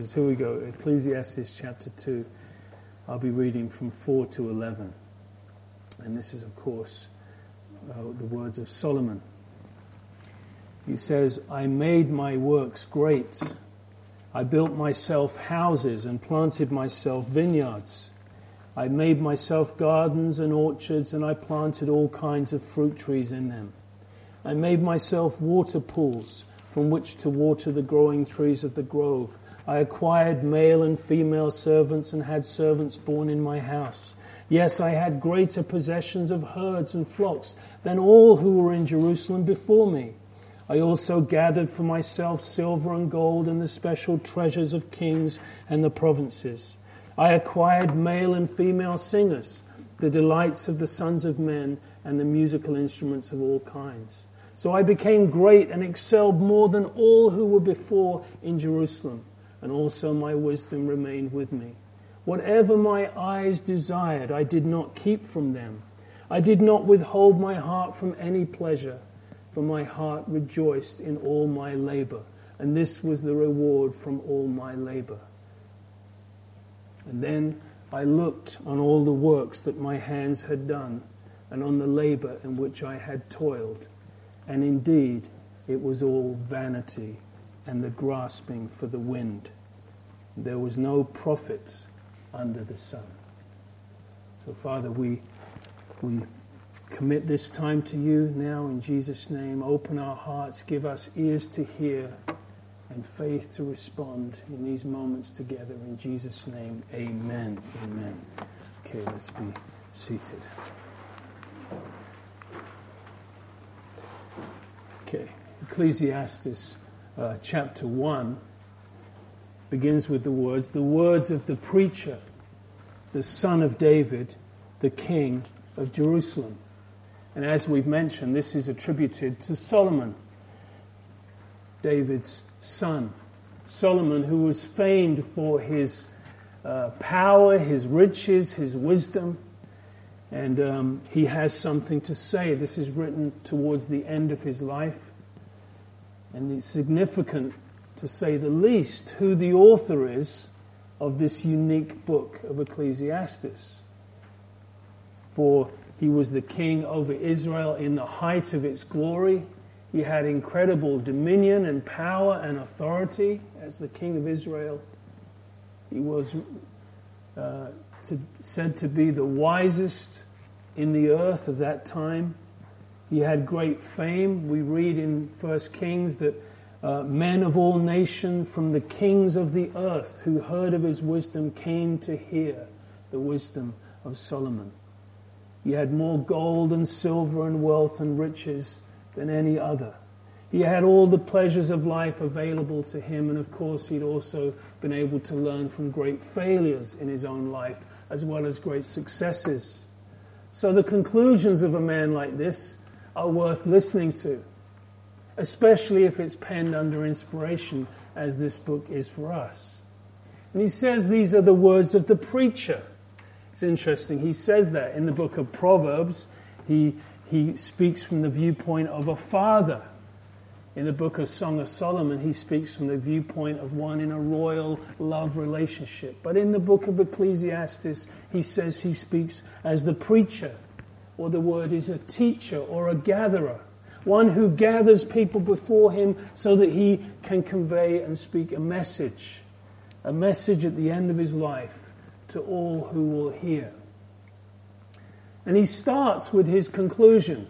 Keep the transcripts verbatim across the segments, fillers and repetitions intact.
Here we go, Ecclesiastes chapter two. I'll be reading from four to eleven. And this is, of course, uh, the words of Solomon. He says, I made my works great. I built myself houses and planted myself vineyards. I made myself gardens and orchards, and I planted all kinds of fruit trees in them. I made myself water pools from which to water the growing trees of the grove. I acquired male and female servants and had servants born in my house. Yes, I had greater possessions of herds and flocks than all who were in Jerusalem before me. I also gathered for myself silver and gold and the special treasures of kings and the provinces. I acquired male and female singers, the delights of the sons of men, and the musical instruments of all kinds. So I became great and excelled more than all who were before in Jerusalem, and also my wisdom remained with me. Whatever my eyes desired, I did not keep from them. I did not withhold my heart from any pleasure, for my heart rejoiced in all my labor, and this was the reward from all my labor. And then I looked on all the works that my hands had done, and on the labor in which I had toiled. And indeed, it was all vanity and the grasping for the wind. There was no profit under the sun. So, Father, we we commit this time to you now in Jesus' name. Open our hearts, give us ears to hear and faith to respond in these moments together. In Jesus' name, amen. Amen. Okay, let's be seated. Okay, Ecclesiastes uh, chapter one begins with the words, the words of the preacher, the son of David, the king of Jerusalem. And as we've mentioned, this is attributed to Solomon, David's son. Solomon, who was famed for his uh, power, his riches, his wisdom. And um, he has something to say. This is written towards the end of his life. And it's significant, to say the least, who the author is of this unique book of Ecclesiastes. For he was the king over Israel in the height of its glory. He had incredible dominion and power and authority as the king of Israel. He was uh, to, said to be the wisest in the earth of that time. He had great fame. We read in First Kings that uh, men of all nations from the kings of the earth who heard of his wisdom came to hear the wisdom of Solomon. He had more gold and silver and wealth and riches than any other. He had all the pleasures of life available to him, and of course he'd also been able to learn from great failures in his own life as well as great successes. So the conclusions of a man like this are worth listening to, especially if it's penned under inspiration, as this book is for us. And he says these are the words of the preacher. It's interesting, he says that in the book of Proverbs. He, he speaks from the viewpoint of a father. In the book of Song of Solomon, he speaks from the viewpoint of one in a royal love relationship. But in the book of Ecclesiastes, he says he speaks as the preacher, or the word is a teacher or a gatherer, one who gathers people before him so that he can convey and speak a message, a message at the end of his life to all who will hear. And he starts with his conclusion.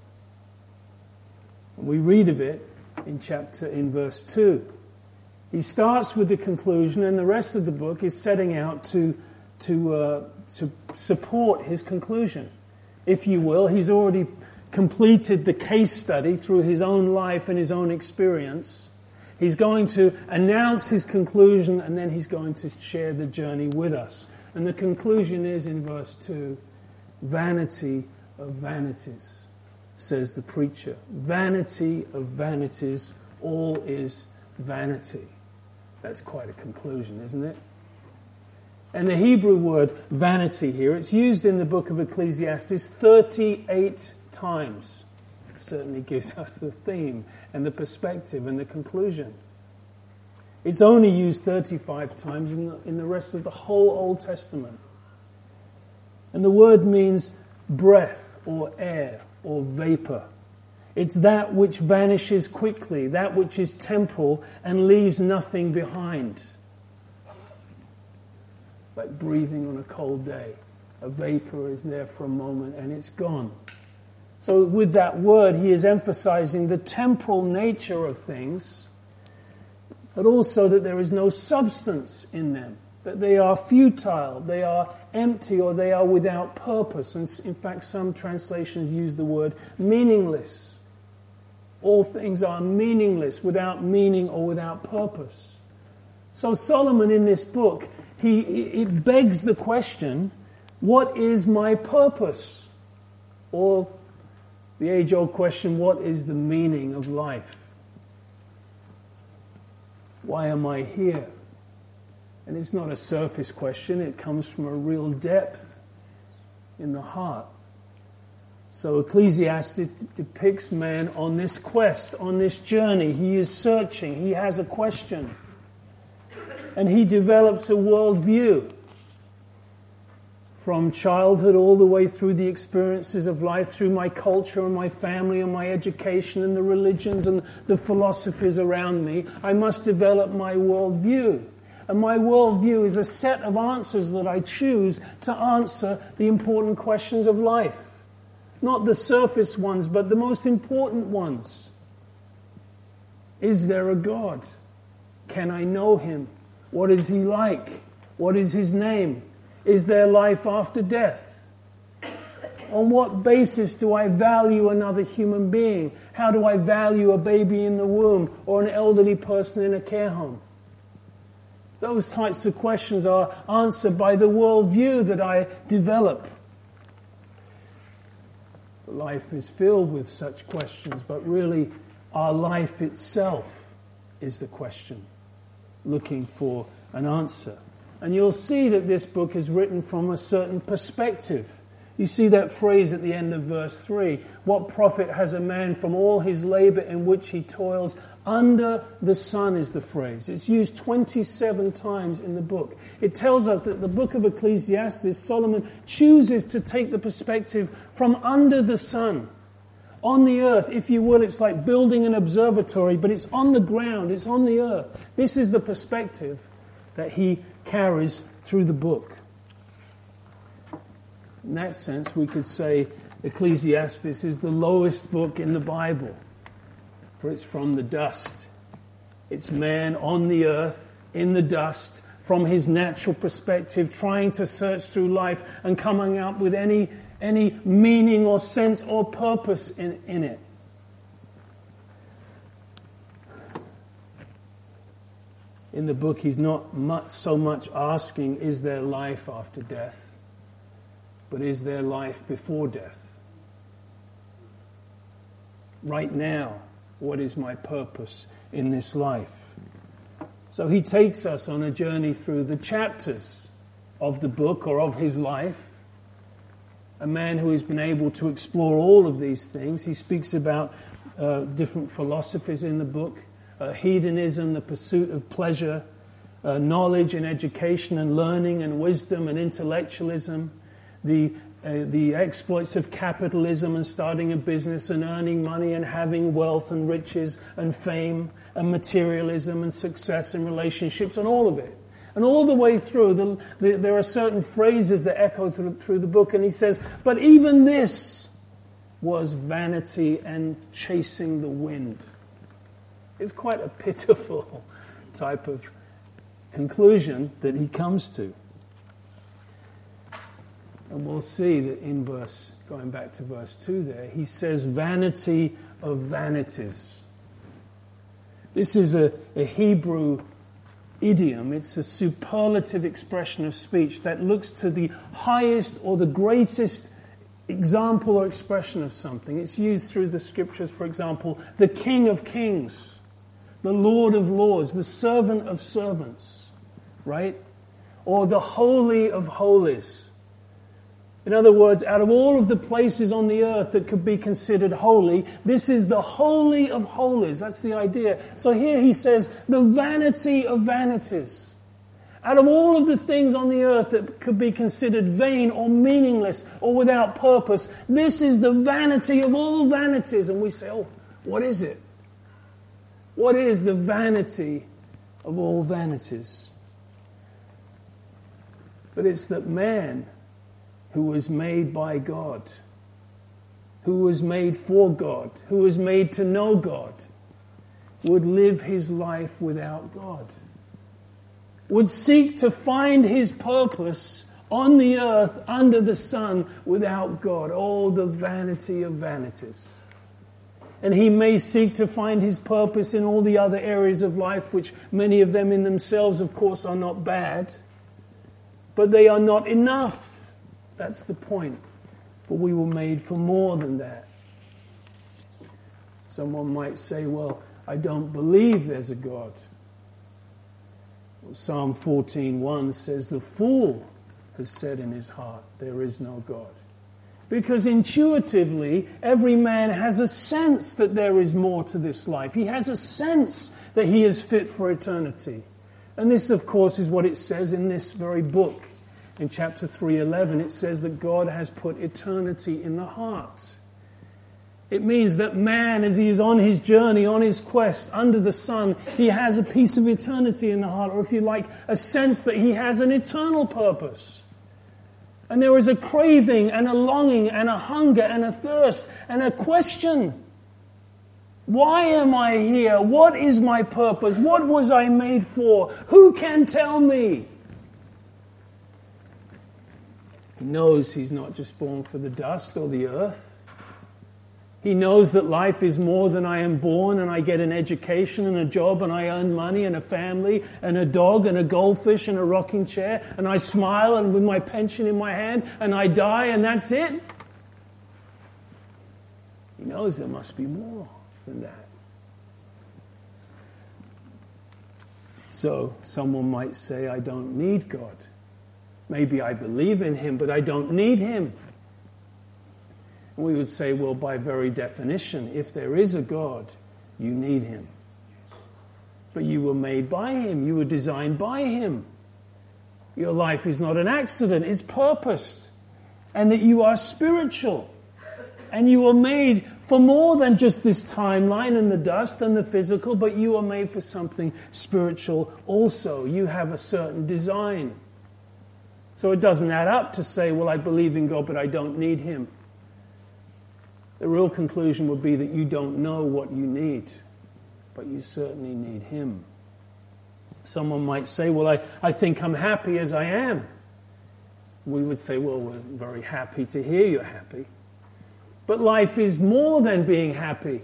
We read of it in chapter, in verse two. He starts with the conclusion, and the rest of the book is setting out to, to, uh, to support his conclusion. If you will, he's already completed the case study through his own life and his own experience. He's going to announce his conclusion, and then he's going to share the journey with us. And the conclusion is in verse two, vanity of vanities, says the preacher. Vanity of vanities, all is vanity. That's quite a conclusion, isn't it? And the Hebrew word vanity here, it's used in the book of Ecclesiastes thirty-eight times. It certainly gives us the theme and the perspective and the conclusion. It's only used thirty-five times in the, in the rest of the whole Old Testament. And the word means breath or air or vapor. It's that which vanishes quickly, that which is temporal and leaves nothing behind. Like breathing on a cold day. A vapor is there for a moment and it's gone. So with that word, he is emphasizing the temporal nature of things, but also that there is no substance in them, that they are futile, they are empty, or they are without purpose. And in fact, some translations use the word meaningless. All things are meaningless, without meaning or without purpose. So Solomon in this book, he it begs the question, what is my purpose? Or the age-old question, what is the meaning of life? Why am I here? And it's not a surface question, it comes from a real depth in the heart. So Ecclesiastes depicts man on this quest, on this journey. He is searching, he has a question. And he develops a worldview. From childhood all the way through the experiences of life, through my culture and my family and my education and the religions and the philosophies around me, I must develop my worldview. And my worldview is a set of answers that I choose to answer the important questions of life. Not the surface ones, but the most important ones. Is there a God? Can I know him? What is he like? What is his name? Is there life after death? On what basis do I value another human being? How do I value a baby in the womb or an elderly person in a care home? Those types of questions are answered by the worldview that I develop. Life is filled with such questions, but really our life itself is the question, looking for an answer. And you'll see that this book is written from a certain perspective. You see that phrase at the end of verse three. What profit has a man from all his labor in which he toils under the sun is the phrase. It's used twenty-seven times in the book. It tells us that the book of Ecclesiastes, Solomon chooses to take the perspective from under the sun. On the earth, if you will, it's like building an observatory, but it's on the ground, it's on the earth. This is the perspective that he carries through the book. In that sense, we could say Ecclesiastes is the lowest book in the Bible, for it's from the dust. It's man on the earth, in the dust, from his natural perspective, trying to search through life and coming up with any, any meaning or sense or purpose in, in it. In the book, he's not much, so much asking, is there life after death? But is there life before death? Right now, what is my purpose in this life? So he takes us on a journey through the chapters of the book or of his life. A man who has been able to explore all of these things. He speaks about uh, different philosophies in the book. Uh, hedonism, the pursuit of pleasure, uh, knowledge and education and learning and wisdom and intellectualism, the uh, the exploits of capitalism and starting a business and earning money and having wealth and riches and fame and materialism and success and relationships and all of it. And all the way through, the, the, there are certain phrases that echo through, through the book, and he says, but even this was vanity and chasing the wind. It's quite a pitiful type of conclusion that he comes to. And we'll see that in verse, going back to verse two there, he says vanity of vanities. This is a, a Hebrew idiom. It's a superlative expression of speech that looks to the highest or the greatest example or expression of something. It's used through the scriptures, for example, the King of Kings, the Lord of Lords, the servant of servants, right? Or the Holy of Holies. In other words, out of all of the places on the earth that could be considered holy, this is the holy of holies. That's the idea. So here he says, the vanity of vanities. Out of all of the things on the earth that could be considered vain or meaningless or without purpose, this is the vanity of all vanities. And we say, oh, what is it? What is the vanity of all vanities? But it's that man who was made by God, who was made for God, who was made to know God, would live his life without God, would seek to find his purpose on the earth under the sun without God. Oh, the vanity of vanities. And he may seek to find his purpose in all the other areas of life, which many of them in themselves, of course, are not bad, but they are not enough. That's the point. For we were made for more than that. Someone might say, well, I don't believe there's a God. Well, Psalm fourteen one says, the fool has said in his heart, there is no God. Because intuitively, every man has a sense that there is more to this life. He has a sense that he is fit for eternity. And this, of course, is what it says in this very book. In chapter three eleven, it says that God has put eternity in the heart. It means that man, as he is on his journey, on his quest, under the sun, he has a piece of eternity in the heart, or if you like, a sense that he has an eternal purpose. And there is a craving and a longing and a hunger and a thirst and a question. Why am I here? What is my purpose? What was I made for? Who can tell me? He knows he's not just born for the dust or the earth. He knows that life is more than I am born and I get an education and a job and I earn money and a family and a dog and a goldfish and a rocking chair and I smile and with my pension in my hand and I die and that's it. He knows there must be more than that. So someone might say, I don't need God. Maybe I believe in him, but I don't need him. And we would say, well, by very definition, if there is a God, you need him. For you were made by him. You were designed by him. Your life is not an accident. It's purposed. And that you are spiritual. And you were made for more than just this timeline and the dust and the physical, but you are made for something spiritual also. You have a certain design. So it doesn't add up to say, well, I believe in God, but I don't need him. The real conclusion would be that you don't know what you need, but you certainly need him. Someone might say, well, I, I think I'm happy as I am. We would say, well, we're very happy to hear you're happy. But life is more than being happy.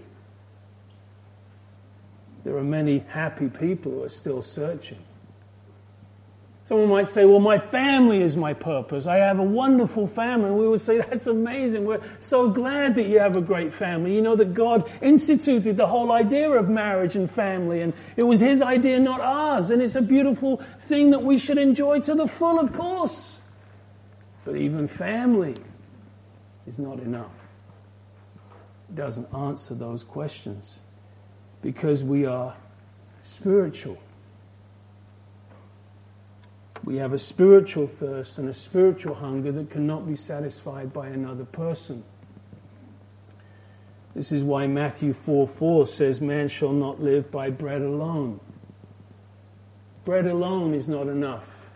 There are many happy people who are still searching. Someone might say, well, my family is my purpose. I have a wonderful family. And we would say, that's amazing. We're so glad that you have a great family. You know that God instituted the whole idea of marriage and family. And it was his idea, not ours. And it's a beautiful thing that we should enjoy to the full, of course. But even family is not enough. It doesn't answer those questions. Because we are spiritual. We have a spiritual thirst and a spiritual hunger that cannot be satisfied by another person. This is why Matthew four four says, man shall not live by bread alone. Bread alone is not enough.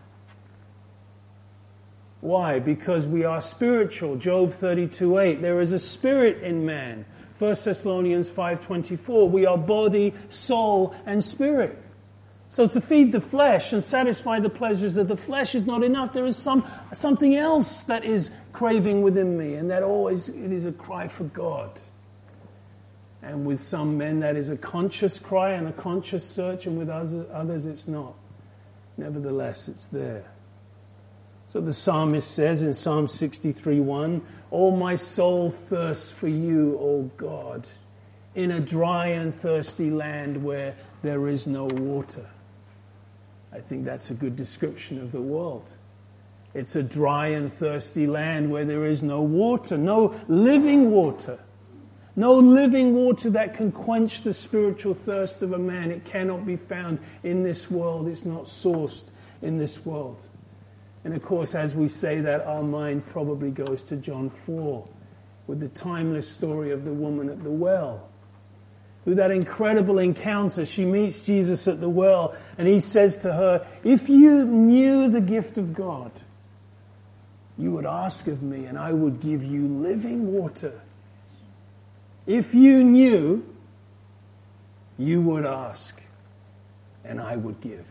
Why? Because we are spiritual. Job thirty-two eight, there is a spirit in man. First Thessalonians five twenty-four, we are body, soul, and spirit. So to feed the flesh and satisfy the pleasures of the flesh is not enough. There is some something else that is craving within me, and that always it is a cry for God. And with some men that is a conscious cry and a conscious search, and with others it's not. Nevertheless, it's there. So the psalmist says in Psalm sixty-three one, "Oh, my soul thirsts for you, O God, in a dry and thirsty land where there is no water." I think that's a good description of the world. It's a dry and thirsty land where there is no water, no living water. No living water that can quench the spiritual thirst of a man. It cannot be found in this world. It's not sourced in this world. And of course, as we say that, our mind probably goes to John four with the timeless story of the woman at the well. Through that incredible encounter, she meets Jesus at the well, and he says to her, if you knew the gift of God, you would ask of me, and I would give you living water. If you knew, you would ask, and I would give.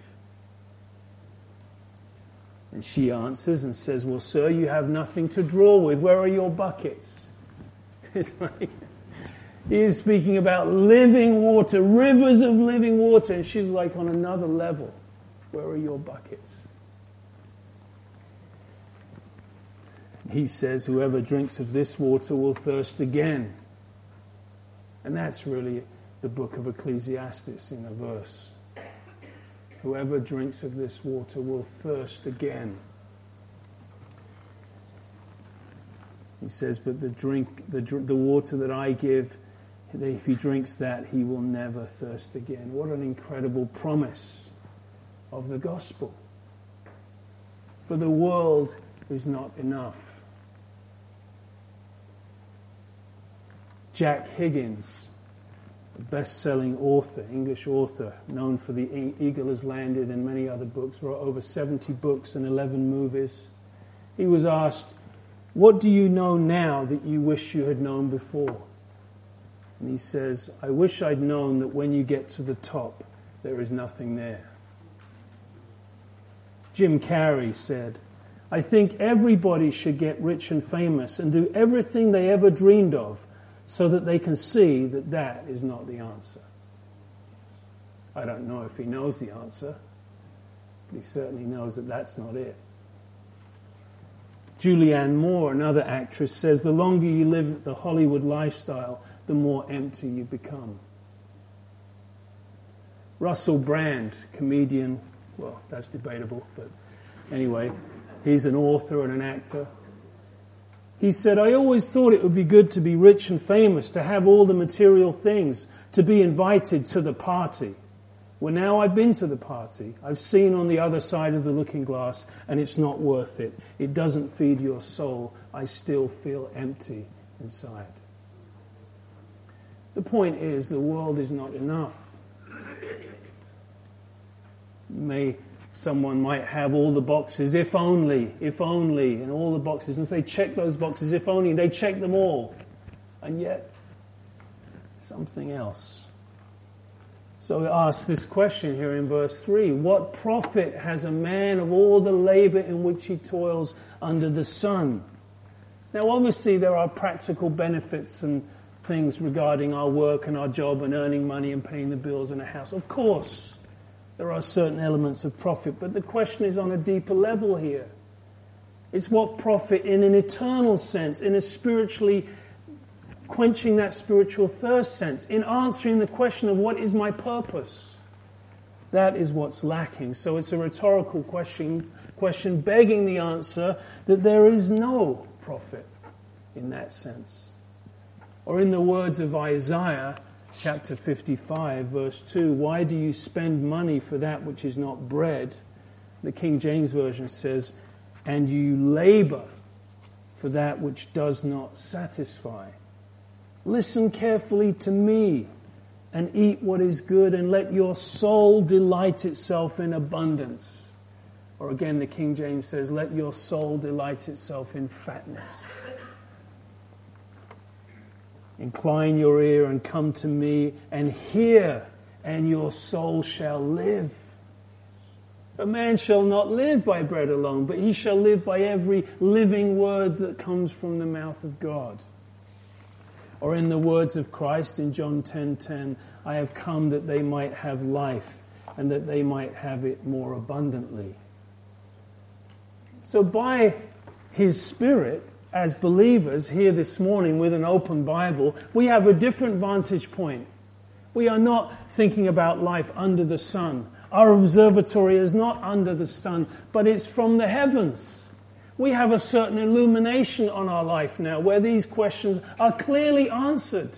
And she answers and says, well, sir, you have nothing to draw with. Where are your buckets? It's like, he is speaking about living water, rivers of living water. And she's like on another level. Where are your buckets? He says, whoever drinks of this water will thirst again. And that's really the book of Ecclesiastes in a verse. Whoever drinks of this water will thirst again. He says, but the drink, the, the water that I give, if he drinks that, he will never thirst again. What an incredible promise of the gospel. For the world is not enough. Jack Higgins, a best-selling author, English author, known for The Eagle Has Landed and many other books, wrote over seventy books and eleven movies. He was asked, what do you know now that you wish you had known before? And he says, I wish I'd known that when you get to the top, there is nothing there. Jim Carrey said, I think everybody should get rich and famous and do everything they ever dreamed of, so that they can see that that is not the answer. I don't know if he knows the answer, but he certainly knows that that's not it. Julianne Moore, another actress, says the longer you live the Hollywood lifestyle, the more empty you become. Russell Brand, comedian, well, that's debatable, but anyway, he's an author and an actor. He said, I always thought it would be good to be rich and famous, to have all the material things, to be invited to the party. Well, now I've been to the party. I've seen on the other side of the looking glass, and it's not worth it. It doesn't feed your soul. I still feel empty inside. The point is, the world is not enough. May... Someone might have all the boxes, if only, if only, and all the boxes. And if they check those boxes, if only, they check them all. And yet, something else. So it asks this question here in verse three. What profit has a man of all the labor in which he toils under the sun? Now, obviously, there are practical benefits and things regarding our work and our job and earning money and paying the bills in a house. Of course. There are certain elements of profit, but the question is on a deeper level here. It's what profit in an eternal sense, in a spiritually quenching that spiritual thirst sense, in answering the question of what is my purpose. That is what's lacking. So it's a rhetorical question, question begging the answer that there is no profit in that sense. Or in the words of Isaiah, chapter fifty-five, verse two, why do you spend money for that which is not bread? The King James Version says, and you labor for that which does not satisfy. Listen carefully to me and eat what is good, and let your soul delight itself in abundance. Or again, the King James says, let your soul delight itself in fatness. Incline your ear and come to me and hear, and your soul shall live. A man shall not live by bread alone, but he shall live by every living word that comes from the mouth of God. Or in the words of Christ in John ten ten, I have come that they might have life and that they might have it more abundantly. So by His Spirit, as believers here this morning with an open Bible, we have a different vantage point. We are not thinking about life under the sun. Our observatory is not under the sun, but it's from the heavens. We have a certain illumination on our life now where these questions are clearly answered.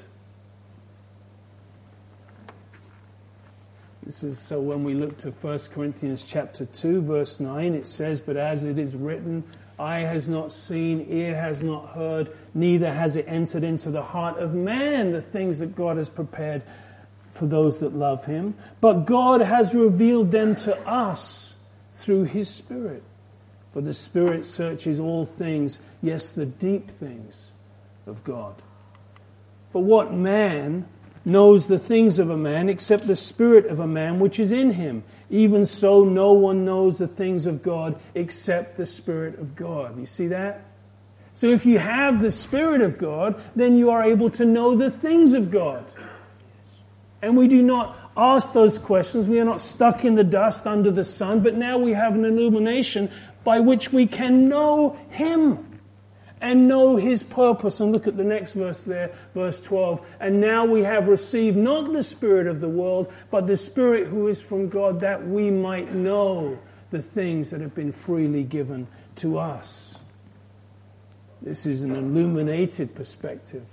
This is so when we look to First Corinthians chapter two, verse nine, it says, "But as it is written, eye has not seen, ear has not heard, neither has it entered into the heart of man the things that God has prepared for those that love him. But God has revealed them to us through his Spirit. For the Spirit searches all things, yes, the deep things of God. For what man knows the things of a man except the spirit of a man which is in him? Even so, no one knows the things of God except the Spirit of God." You see that? So if you have the Spirit of God, then you are able to know the things of God. And we do not ask those questions. We are not stuck in the dust under the sun, but now we have an illumination by which we can know him and know his purpose. And look at the next verse there, verse twelve. "And now we have received not the spirit of the world, but the Spirit who is from God, that we might know the things that have been freely given to us." This is an illuminated perspective.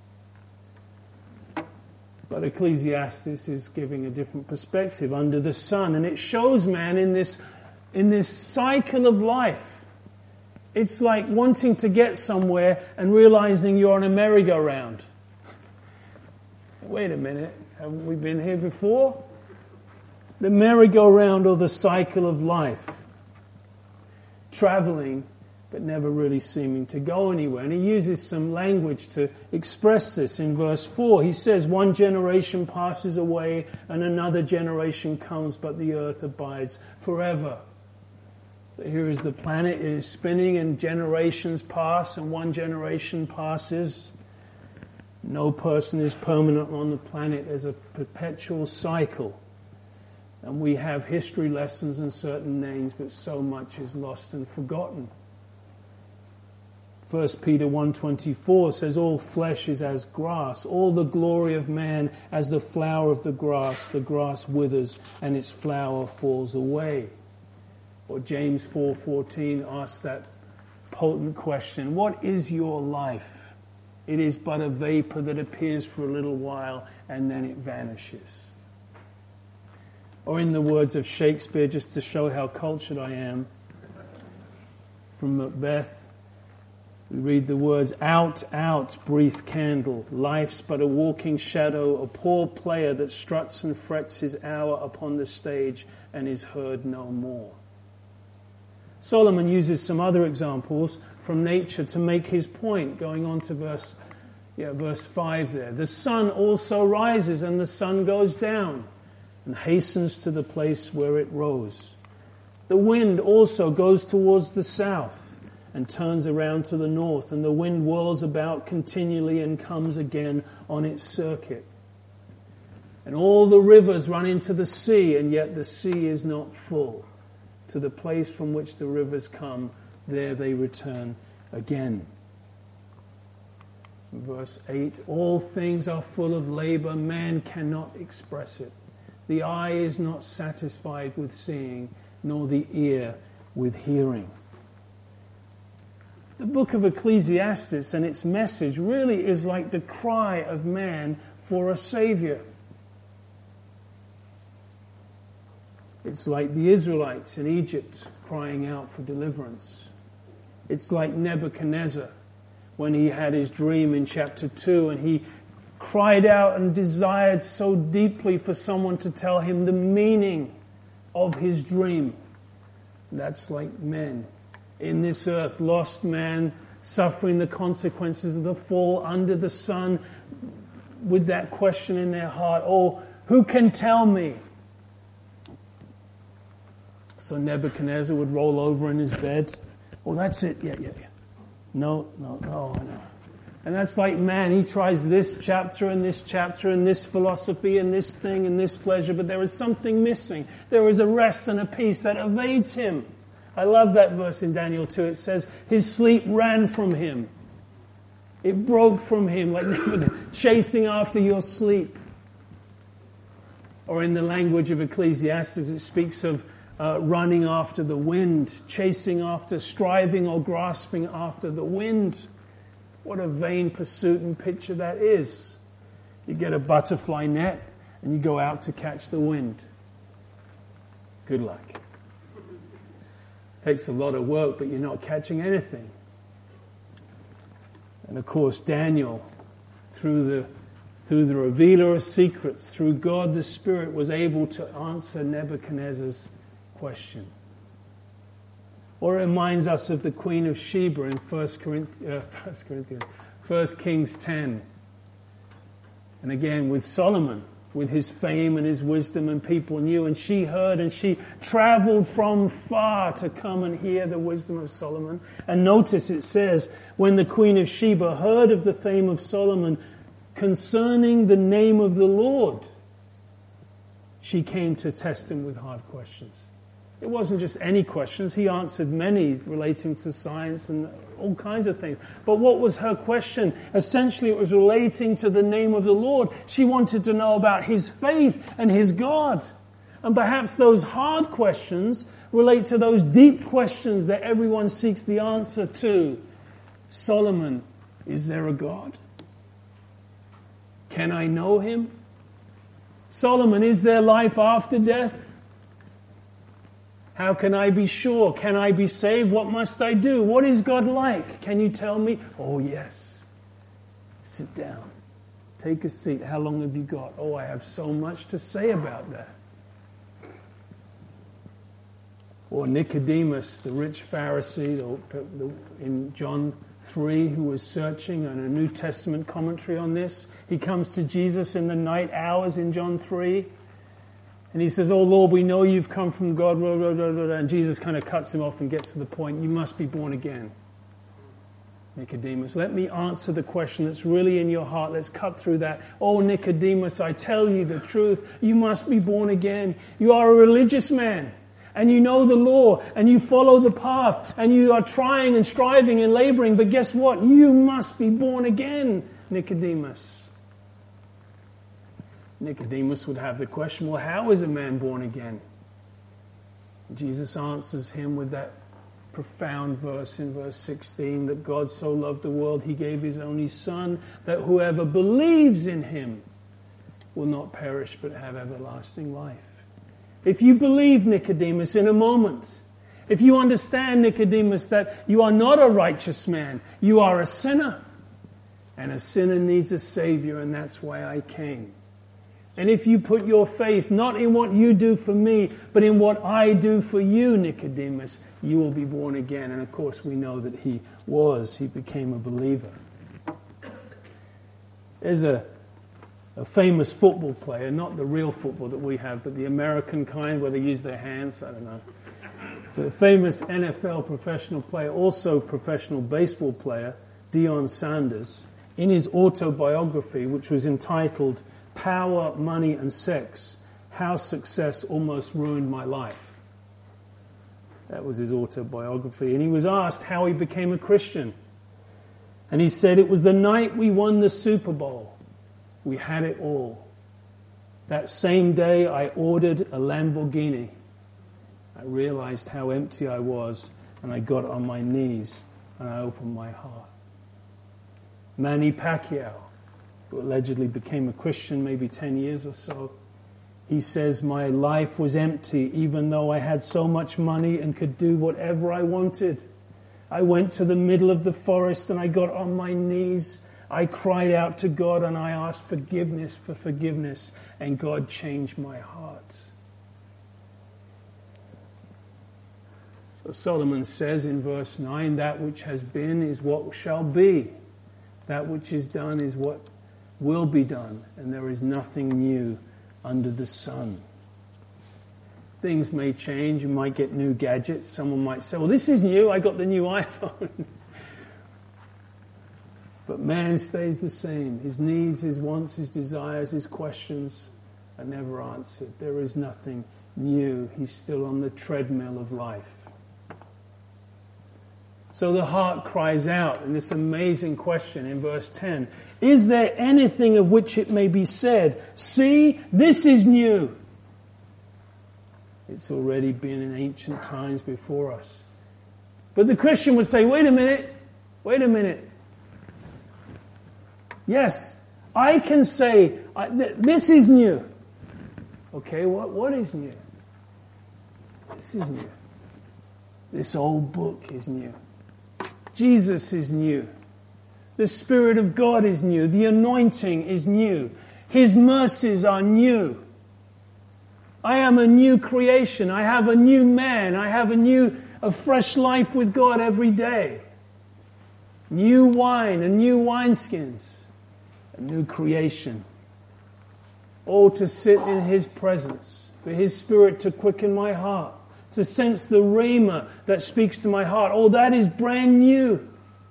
But Ecclesiastes is giving a different perspective under the sun. And it shows man in this, in this cycle of life. It's like wanting to get somewhere and realizing you're on a merry-go-round. Wait a minute, haven't we been here before? The merry-go-round or the cycle of life. Traveling, but never really seeming to go anywhere. And he uses some language to express this in verse four. He says, "One generation passes away and another generation comes, but the earth abides forever." Here is the planet, it is spinning and generations pass and one generation passes. No person is permanent on the planet. There's a perpetual cycle. And we have history lessons and certain names, but so much is lost and forgotten. First Peter one twenty-four says, "All flesh is as grass, all the glory of man as the flower of the grass. The grass withers and its flower falls away." Or James four fourteen asks that potent question, "What is your life? It is but a vapor that appears for a little while and then it vanishes." Or in the words of Shakespeare, just to show how cultured I am, from Macbeth, we read the words, "Out, out, brief candle, life's but a walking shadow, a poor player that struts and frets his hour upon the stage and is heard no more." Solomon uses some other examples from nature to make his point, going on to verse, yeah, verse five there. "The sun also rises and the sun goes down and hastens to the place where it rose. The wind also goes towards the south and turns around to the north, and the wind whirls about continually and comes again on its circuit. And all the rivers run into the sea, and yet the sea is not full. To the place from which the rivers come, there they return again." Verse eight, "All things are full of labor, man cannot express it. The eye is not satisfied with seeing, nor the ear with hearing." The book of Ecclesiastes and its message really is like the cry of man for a Savior. It's like the Israelites in Egypt crying out for deliverance. It's like Nebuchadnezzar when he had his dream in chapter two and he cried out and desired so deeply for someone to tell him the meaning of his dream. That's like men in this earth, lost man, suffering the consequences of the fall under the sun, with that question in their heart, "Oh, who can tell me?" So Nebuchadnezzar would roll over in his bed. "Oh, that's it. Yeah, yeah, yeah. No, no, no, no." And that's like man. He tries this chapter and this chapter and this philosophy and this thing and this pleasure, but there is something missing. There is a rest and a peace that evades him. I love that verse in Daniel two. It says, his sleep ran from him. It broke from him like chasing after your sleep. Or in the language of Ecclesiastes, it speaks of uh, running after the wind, chasing after, striving or grasping after the wind. What a vain pursuit and picture that is. You get a butterfly net and you go out to catch the wind. Good luck. Takes a lot of work, but you're not catching anything. And of course, Daniel, through the through the revealer of secrets, through God the Spirit, was able to answer Nebuchadnezzar's question. Or it reminds us of the Queen of Sheba in First Corinthians, uh, First Corinthians, First Kings ten. And again with Solomon, with his fame and his wisdom, and people knew, and she heard, and she traveled from far to come and hear the wisdom of Solomon. And notice it says, when the Queen of Sheba heard of the fame of Solomon concerning the name of the Lord, she came to test him with hard questions. It wasn't just any questions. He answered many relating to science and all kinds of things. But what was her question? Essentially, it was relating to the name of the Lord. She wanted to know about his faith and his God. And perhaps those hard questions relate to those deep questions that everyone seeks the answer to. Solomon, is there a God? Can I know him? Solomon, is there life after death? How can I be sure? Can I be saved? What must I do? What is God like? Can you tell me? Oh, yes. Sit down. Take a seat. How long have you got? Oh, I have so much to say about that. Or Nicodemus, the rich Pharisee the, the, in John three, who was searching on a New Testament commentary on this. He comes to Jesus in the night hours in John three. And he says, oh, Lord, we know you've come from God. Blah, blah, blah, blah. And Jesus kind of cuts him off and gets to the point. You must be born again. Nicodemus, let me answer the question that's really in your heart. Let's cut through that. Oh, Nicodemus, I tell you the truth. You must be born again. You are a religious man. And you know the law. And you follow the path. And you are trying and striving and laboring. But guess what? You must be born again, Nicodemus. Nicodemus would have the question, well, how is a man born again? Jesus answers him with that profound verse in verse sixteen, that God so loved the world, he gave his only Son, that whoever believes in him will not perish but have everlasting life. If you believe, Nicodemus, in a moment, if you understand, Nicodemus, that you are not a righteous man, you are a sinner, and a sinner needs a Savior, and that's why I came. And if you put your faith not in what you do for me, but in what I do for you, Nicodemus, you will be born again. And of course we know that he was. He became a believer. There's a, a famous football player, not the real football that we have, but the American kind where they use their hands, I don't know. But a famous N F L professional player, also professional baseball player, Deion Sanders, in his autobiography, which was entitled Power, Money and Sex, How Success Almost Ruined My Life. That was his autobiography. And he was asked how he became a Christian. And he said, it was the night we won the Super Bowl. We had it all. That same day I ordered a Lamborghini. I realized how empty I was, and I got on my knees and I opened my heart. Manny Pacquiao, who allegedly became a Christian maybe ten years or so, he says, my life was empty even though I had so much money and could do whatever I wanted. I went to the middle of the forest and I got on my knees. I cried out to God and I asked forgiveness for forgiveness, and God changed my heart. So Solomon says in verse nine, that which has been is what shall be. That which is done is what will be done, and there is nothing new under the sun. Things may change. You might get new gadgets. Someone might say, well, this is new. I got the new iPhone. But man stays the same. His needs, his wants, his desires, his questions are never answered. There is nothing new. He's still on the treadmill of life. So the heart cries out in this amazing question in verse ten. Is there anything of which it may be said, see, this is new? It's already been in ancient times before us. But the Christian would say, wait a minute, wait a minute. Yes, I can say, I, th- this is new. Okay, what what is new? This is new. This old book is new. Jesus is new. The Spirit of God is new. The anointing is new. His mercies are new. I am a new creation. I have a new man. I have a new, a fresh life with God every day. New wine and new wineskins. A new creation. All to sit in His presence. For His Spirit to quicken my heart. To sense the rhema that speaks to my heart. Oh, that is brand new.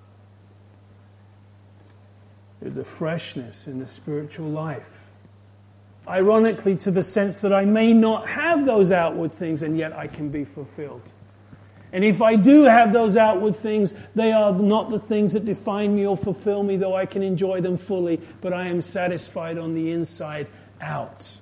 There's a freshness in the spiritual life. Ironically, to the sense that I may not have those outward things, and yet I can be fulfilled. And if I do have those outward things, they are not the things that define me or fulfill me, though I can enjoy them fully, but I am satisfied on the inside out.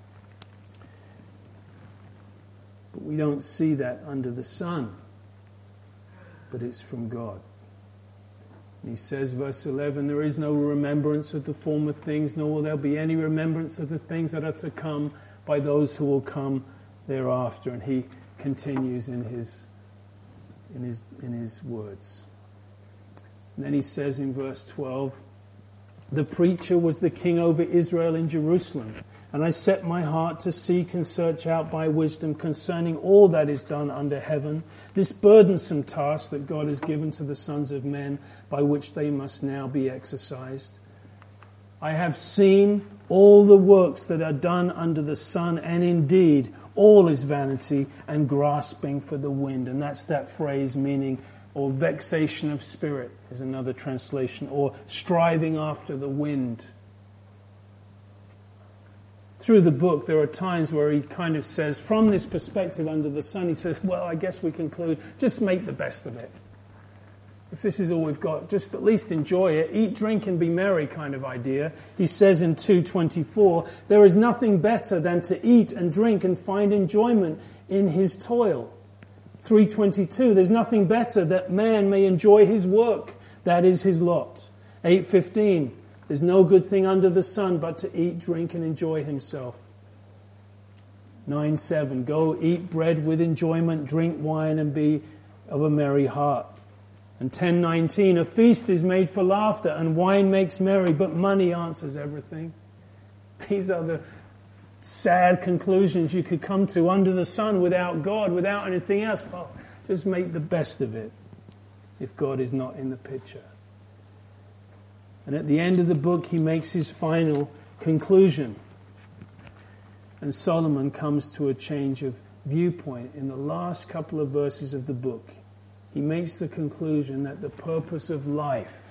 But we don't see that under the sun. But it's from God. And he says, verse eleven, there is no remembrance of the former things, nor will there be any remembrance of the things that are to come by those who will come thereafter. And he continues in his in his in his words. And then he says in verse twelve, the preacher was the king over Israel in Jerusalem. And I set my heart to seek and search out by wisdom concerning all that is done under heaven, this burdensome task that God has given to the sons of men, by which they must now be exercised. I have seen all the works that are done under the sun, and indeed all is vanity and grasping for the wind. And that's that phrase meaning, or vexation of spirit is another translation, or striving after the wind. Through the book, there are times where he kind of says, from this perspective under the sun, he says, well, I guess we conclude, just make the best of it. If this is all we've got, just at least enjoy it. Eat, drink, and be merry kind of idea. He says in two twenty-four, there is nothing better than to eat and drink and find enjoyment in his toil. three twenty-two, there's nothing better that man may enjoy his work. That is his lot. eight fifteen, there's no good thing under the sun but to eat, drink, and enjoy himself. nine seven, go eat bread with enjoyment, drink wine, and be of a merry heart. And ten nineteen, a feast is made for laughter, and wine makes merry, but money answers everything. These are the sad conclusions you could come to under the sun without God, without anything else. Well, just make the best of it if God is not in the picture. And at the end of the book, he makes his final conclusion. And Solomon comes to a change of viewpoint in the last couple of verses of the book. He makes the conclusion that the purpose of life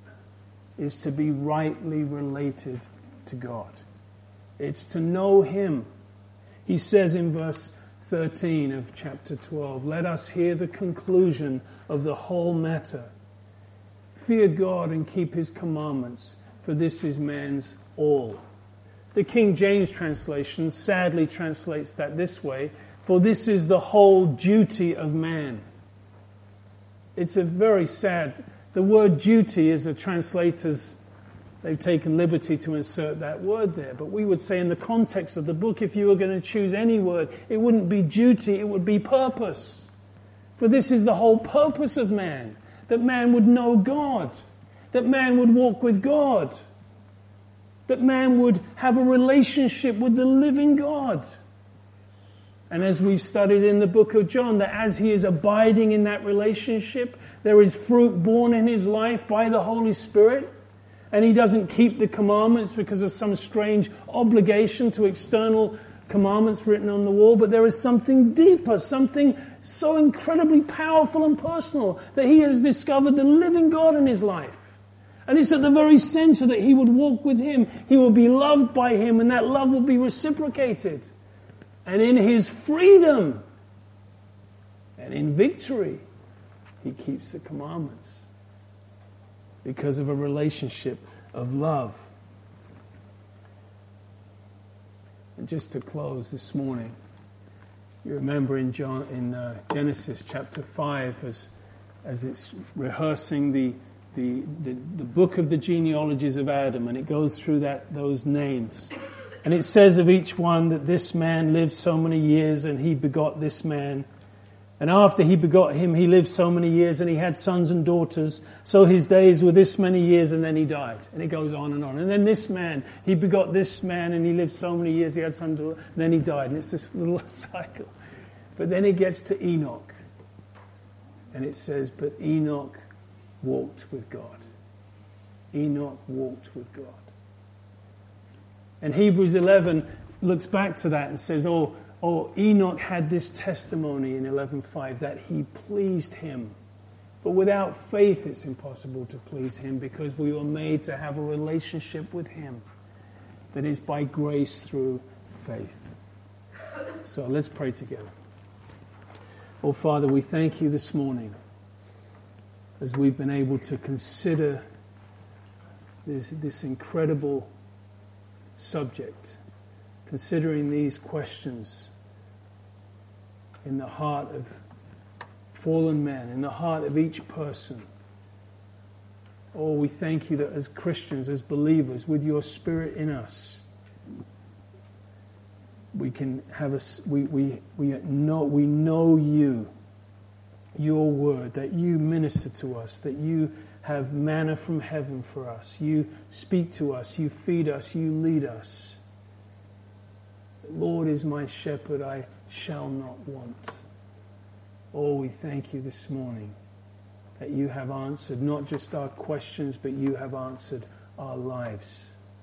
is to be rightly related to God. It's to know him. He says in verse thirteen of chapter twelve, let us hear the conclusion of the whole matter. Fear God and keep his commandments, for this is man's all. The King James translation sadly translates that this way, for this is the whole duty of man. It's a very sad, the word duty is a translator's, they've taken liberty to insert that word there. But we would say in the context of the book, if you were going to choose any word, it wouldn't be duty, it would be purpose. For this is the whole purpose of man, that man would know God, that man would walk with God, that man would have a relationship with the living God. And as we've studied in the book of John, that as he is abiding in that relationship, there is fruit born in his life by the Holy Spirit. And he doesn't keep the commandments because of some strange obligation to external commandments written on the wall, but there is something deeper, something so incredibly powerful and personal that he has discovered the living God in his life. And it's at the very center that he would walk with him. He will be loved by him, and that love will be reciprocated. And in his freedom and in victory, he keeps the commandments because of a relationship of love. And just to close this morning, You remember in John, in uh, Genesis chapter five, as as it's rehearsing the, the the the book of the genealogies of Adam, and it goes through that those names, and it says of each one that this man lived so many years, and he begot this man. And after he begot him, he lived so many years, and he had sons and daughters. So his days were this many years, and then he died. And it goes on and on. And then this man, he begot this man, and he lived so many years, he had sons and daughters, and then he died. And it's this little cycle. But then it gets to Enoch. And it says, but Enoch walked with God. Enoch walked with God. And Hebrews eleven looks back to that and says, oh, Oh, Enoch had this testimony in eleven five that he pleased him. But without faith it's impossible to please him, because we were made to have a relationship with him that is by grace through faith. So let's pray together. Oh, Father, we thank you this morning as we've been able to consider this, this incredible subject, considering these questions in the heart of fallen men, in the heart of each person. Oh, we thank you that as Christians, as believers, with your Spirit in us, we can have a, we, we, we know, we know you, your word, that you minister to us, that you have manna from heaven for us. You speak to us, you feed us, you lead us. The Lord is my shepherd, I shall not want. Oh, we thank you this morning that you have answered not just our questions, but you have answered our lives.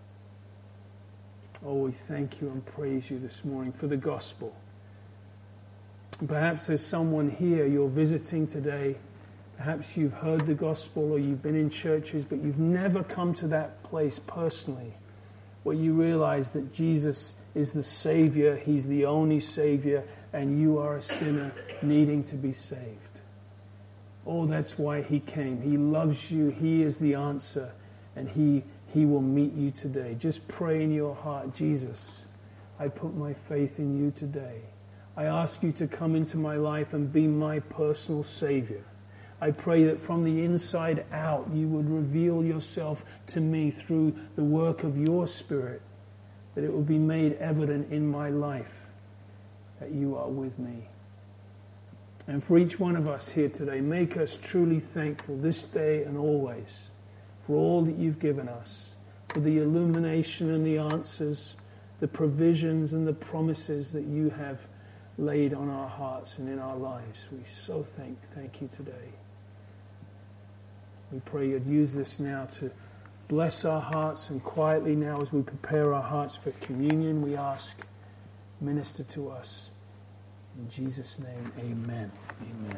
Oh, we thank you and praise you this morning for the gospel. Perhaps there's someone here, you're visiting today. Perhaps you've heard the gospel or you've been in churches, but you've never come to that place personally where you realize that Jesus is the Savior, He's the only Savior, and you are a sinner needing to be saved. Oh, that's why He came. He loves you. He is the answer, and He He will meet you today. Just pray in your heart, Jesus, I put my faith in you today. I ask you to come into my life and be my personal Savior. I pray that from the inside out you would reveal yourself to me through the work of your Spirit, that it will be made evident in my life that you are with me. And for each one of us here today, make us truly thankful this day and always for all that you've given us, for the illumination and the answers, the provisions and the promises that you have laid on our hearts and in our lives. We so thank, thank you today. We pray you'd use this now to bless our hearts, and quietly now as we prepare our hearts for communion, we ask, minister to us. In Jesus' name, amen. Amen.